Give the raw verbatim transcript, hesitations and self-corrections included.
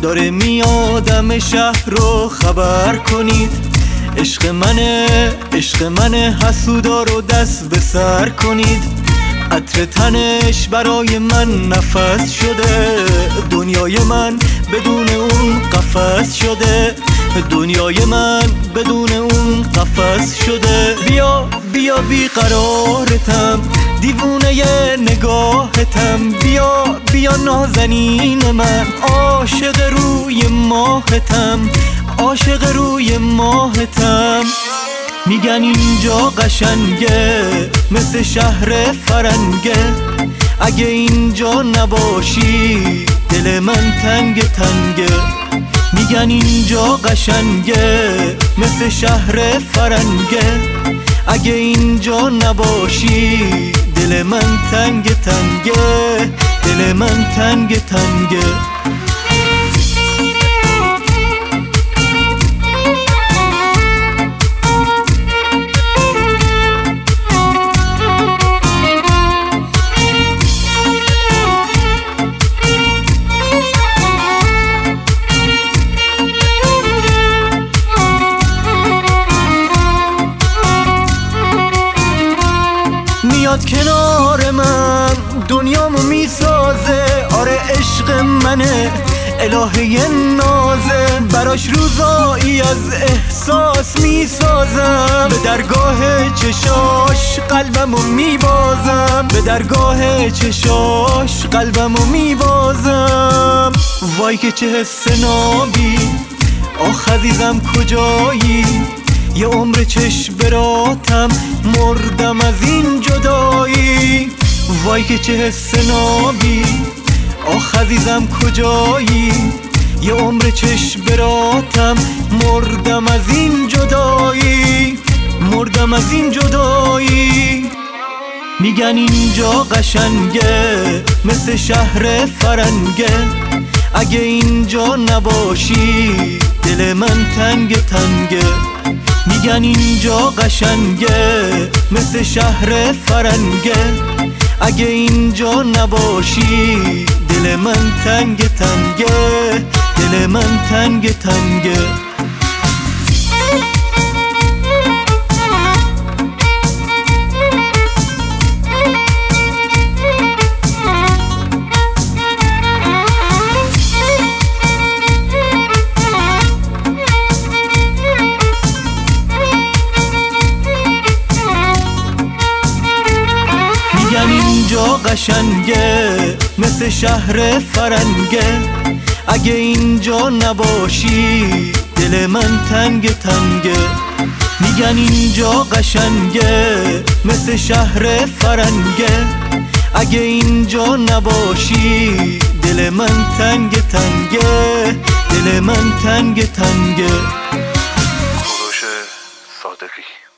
داره میادم شهر رو خبر کنید. عشق منه عشق منه حسودا رو دست به سر کنید. عطر تنش برای من نفس شده، دنیای من بدون اون قفس شده. دنیای من بدون اون قفس شده. بیا بیا بیقرارتم، دیوونه ی نگاهتم. بیا بیا نازنین من، عاشق روی ماهتم، عاشق روی ماهتم. میگن اینجا قشنگه مثل شهر فرنگه، اگه اینجا نباشی دل من تنگ تنگه. میگن اینجا قشنگه مثل شهر فرنگه، اگه اینجا نباشی دل من تنگ تنگه، دل من تنگ تنگه. میاد کنار من دنیامو میسازه، آره عشق منه الهه نازه. براش روزایی از احساس میسازم، به درگاه چشاش قلبمو میبازم، به درگاه چشاش قلبمو میبازم. وای که چه حس نابی، آخ عزیزم کجایی؟ یه عمر چشم براتم مردم از این جدایی. وای که چه حس نابی، آخ عزیزم کجایی؟ یه عمر چشم براتم مردم از این جدایی، مردم از این جدایی. میگن اینجا قشنگه مثل شهر فرنگه، اگه اینجا نباشی دل من تنگ تنگه. میگن اینجا قشنگه مثل شهر فرنگه، اگه اینجا نباشی دل من تنگ تنگه، دل من تنگ تنگه. اینجا قشنگه مثل شهر فرنگه، اگه اینجا نباشی دل من تنگ تنگه. میگن اینجا قشنگه مثل شهر فرنگه، اگه اینجا نباشی دل من تنگ تنگه، دل من تنگ تنگه. کوروش صادقی.